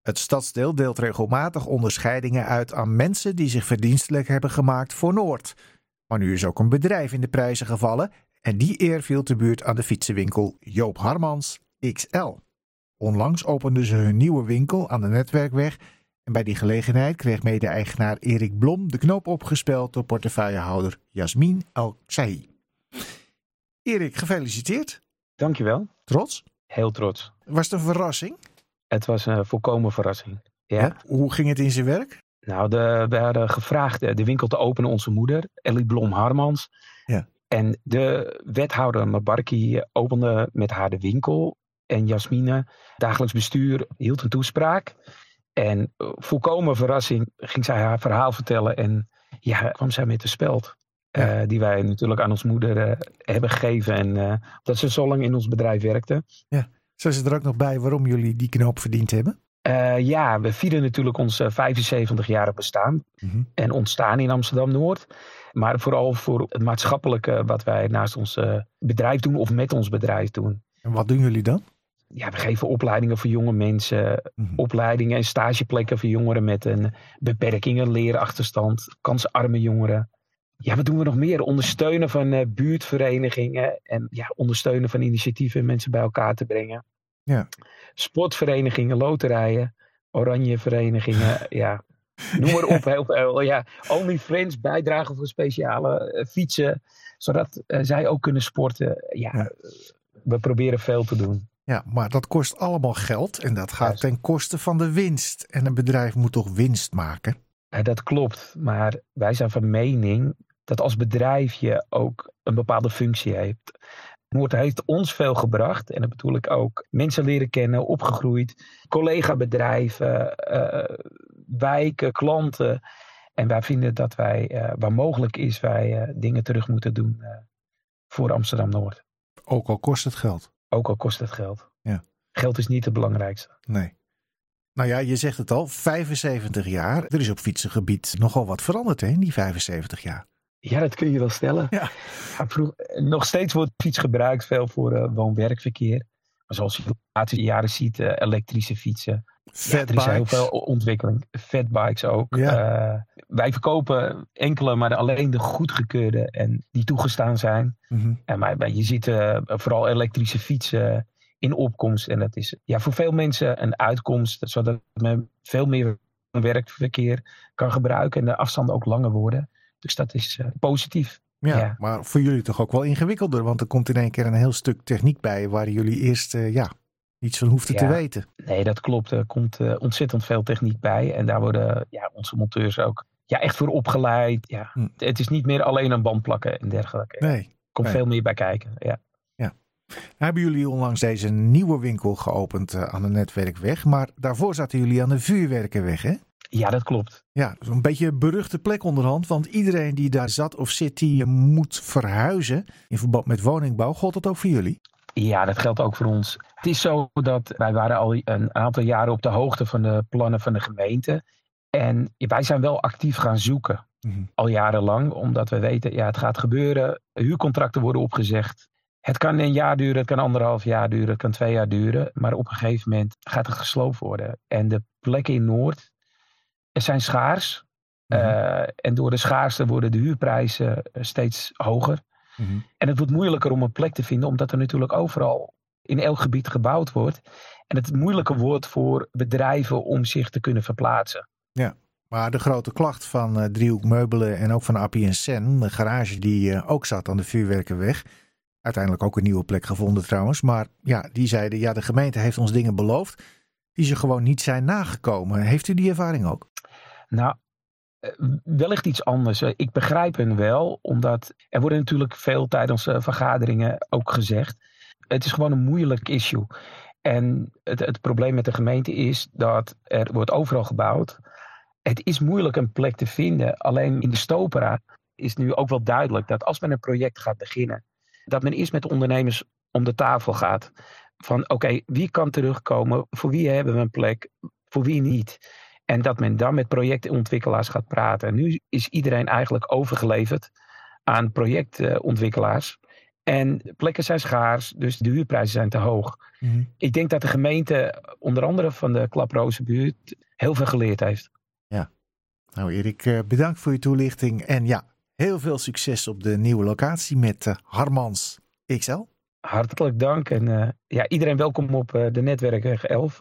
Het stadsdeel deelt regelmatig onderscheidingen uit aan mensen die zich verdienstelijk hebben gemaakt voor Noord. Maar nu is ook een bedrijf in de prijzen gevallen en die eer viel te buurt aan de fietsenwinkel Joop Harmans XL. Onlangs openden ze hun nieuwe winkel aan de Netwerkweg en bij die gelegenheid kreeg mede-eigenaar Erik Blom de knoop opgespeld door portefeuillehouder Jasmin El-Sahi. Erik, gefeliciteerd. Dankjewel. Trots? Heel trots. Was het een verrassing? Het was een volkomen verrassing. Ja. Hoe ging het in zijn werk? Nou, we hadden gevraagd de winkel te openen, onze moeder, Ellie Blom Harmans. Ja. En de wethouder Mabarki opende met haar de winkel. En Jasmine, dagelijks bestuur, hield een toespraak. En volkomen verrassing ging zij haar verhaal vertellen. En ja, kwam zij met de speld. Ja. Die wij natuurlijk aan onze moeder hebben gegeven. En dat ze zo lang in ons bedrijf werkte. Ja. Zo is er ook nog bij waarom jullie die knoop verdiend hebben? We vieren natuurlijk ons 75-jarig bestaan. Mm-hmm. En ontstaan in Amsterdam-Noord. Maar vooral voor het maatschappelijke wat wij naast ons bedrijf doen of met ons bedrijf doen. En wat doen jullie dan? Ja, we geven opleidingen voor jonge mensen. Mm-hmm. Opleidingen en stageplekken voor jongeren met een beperking, een leerachterstand. Kansarme jongeren. Ja, wat doen we nog meer? Ondersteunen van buurtverenigingen. En ja, ondersteunen van initiatieven en mensen bij elkaar te brengen. Ja. Sportverenigingen, loterijen, oranje verenigingen, ja, noem maar op. Heel veel, ja. Only Friends, bijdragen voor speciale fietsen, zodat zij ook kunnen sporten. Ja, we proberen veel te doen. Ja, maar dat kost allemaal geld en dat gaat ten koste van de winst. En een bedrijf moet toch winst maken? Ja, dat klopt, maar wij zijn van mening dat als bedrijf je ook een bepaalde functie hebt. Noord heeft ons veel gebracht. En dat bedoel ik ook. Mensen leren kennen, opgegroeid. Collega-bedrijven, wijken, klanten. En wij vinden dat wij, waar mogelijk is, wij dingen terug moeten doen voor Amsterdam-Noord. Ook al kost het geld. Ook al kost het geld. Ja. Geld is niet het belangrijkste. Nee. Nou ja, je zegt het al, 75 jaar. Er is op fietsengebied nogal wat veranderd hè, in die 75 jaar. Ja, dat kun je wel stellen. Ja. Nog steeds wordt fiets gebruikt veel voor woon-werkverkeer. Maar zoals je de laatste jaren ziet, elektrische fietsen. Er is heel veel ontwikkeling. Fatbikes ook. Ja. Wij verkopen enkele, maar alleen de goedgekeurde en die toegestaan zijn. Mm-hmm. Maar je ziet vooral elektrische fietsen in opkomst. En dat is voor veel mensen een uitkomst. Zodat men veel meer werkverkeer kan gebruiken. En de afstanden ook langer worden. Dus dat is positief. Ja, maar voor jullie toch ook wel ingewikkelder. Want er komt in één keer een heel stuk techniek bij waar jullie eerst niets van hoefden te weten. Nee, dat klopt. Er komt ontzettend veel techniek bij. En daar worden onze monteurs ook echt voor opgeleid. Ja. Het is niet meer alleen een band plakken en dergelijke. Nee. Er komt veel meer bij kijken. Ja. Nou hebben jullie onlangs deze nieuwe winkel geopend aan de Netwerkweg. Maar daarvoor zaten jullie aan de Vuurwerkenweg, hè? Ja, dat klopt. Ja, een beetje een beruchte plek onderhand. Want iedereen die daar zat of zit, die moet verhuizen in verband met woningbouw. Gold dat ook voor jullie? Ja, dat geldt ook voor ons. Het is zo dat wij waren al een aantal jaren op de hoogte van de plannen van de gemeente. En wij zijn wel actief gaan zoeken. Mm-hmm. Al jarenlang. Omdat we weten, het gaat gebeuren. Huurcontracten worden opgezegd. Het kan een jaar duren, het kan 1,5 jaar duren, het kan 2 jaar duren. Maar op een gegeven moment gaat het gesloopt worden. En de plekken in Noord zijn schaars. Mm-hmm. En door de schaarste worden de huurprijzen steeds hoger. Mm-hmm. En het wordt moeilijker om een plek te vinden. Omdat er natuurlijk overal in elk gebied gebouwd wordt. En het moeilijker wordt voor bedrijven om zich te kunnen verplaatsen. Ja, maar de grote klacht van Driehoek Meubelen en ook van Appie & Sen, de garage die ook zat aan de Vuurwerkenweg. Uiteindelijk ook een nieuwe plek gevonden trouwens. Maar die zeiden, de gemeente heeft ons dingen beloofd die ze gewoon niet zijn nagekomen. Heeft u die ervaring ook? Nou, wellicht iets anders. Ik begrijp hen wel, omdat er worden natuurlijk veel tijdens vergaderingen ook gezegd. Het is gewoon een moeilijk issue. En het probleem met de gemeente is dat er wordt overal gebouwd. Het is moeilijk een plek te vinden. Alleen in de Stopera is nu ook wel duidelijk dat als men een project gaat beginnen, dat men eerst met de ondernemers om de tafel gaat. Van oké, wie kan terugkomen? Voor wie hebben we een plek? Voor wie niet? En dat men dan met projectontwikkelaars gaat praten. En nu is iedereen eigenlijk overgeleverd aan projectontwikkelaars. En plekken zijn schaars, dus de huurprijzen zijn te hoog. Mm-hmm. Ik denk dat de gemeente, onder andere van de Klaprozenbuurt, heel veel geleerd heeft. Ja. Nou Erik, bedankt voor je toelichting. En ja, heel veel succes op de nieuwe locatie met Harmans XL. Hartelijk dank en iedereen welkom op de Netwerkweg 11.